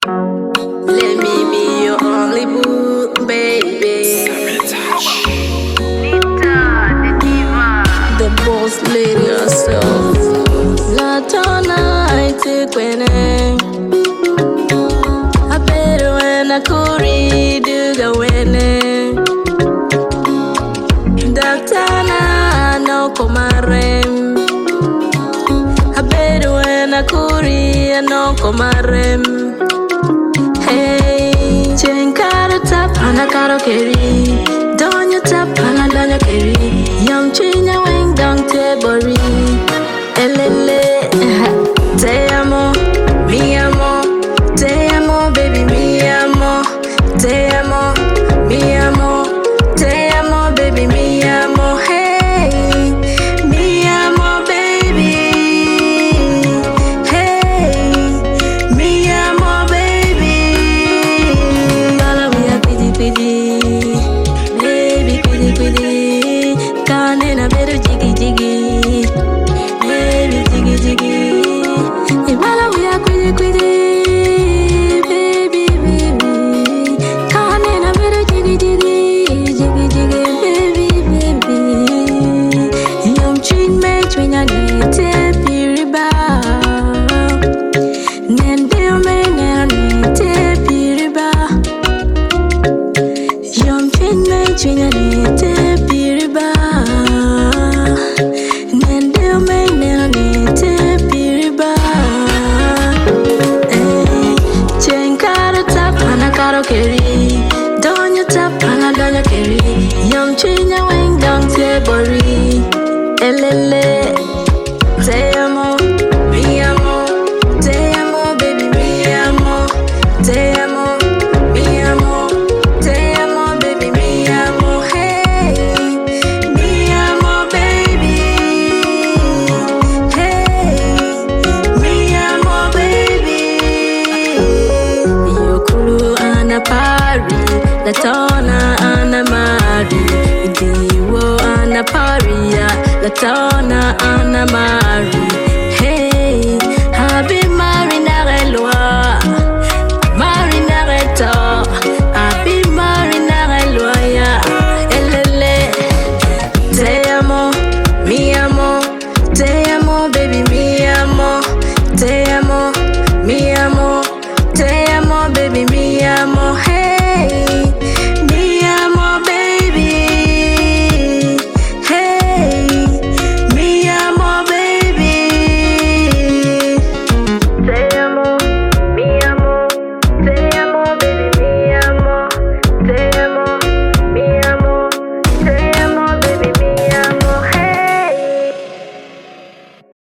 Let me be your only boo, baby. The boss lady herself. Latona, I take winning. I better when I could read the winning. Doctor, no comarem. I better when I could read no comarem. Hey, chain caro tap and a caro carry. Don't you tap and a don't carry. Young chinya wing down tebori. Elele, te amo, mi amo, te amo, baby, mi amo, te amo, mi amo, te amo, baby, mi amo. Hey, mi amo, baby. Hey, mi amo, baby. Bala we are pidi, baby, pidi. Kane na beru jiggy. Baby, jiggy. Bala we are pidi, baby. Kane na beru jiggy, baby. Yum chin me twinya ni te piriba. Nen bill me ni te piriba. Yum chin me twinya ni te piriba. Nen bill me ni te piriba. Chain caro tap and a caro carry. Don't you tap and a don't carry. Young chinya wing down tebori. Elele, te amo, mi amo, te amo, baby, mi amo, te amo, mi amo, te amo, baby, mi amo. Hey, mi amo, baby. Hey, mi amo, baby. Yokulu ana pari, Latona ana mari, Diwo ana paria, Latona ana mari. Hey, I've been married.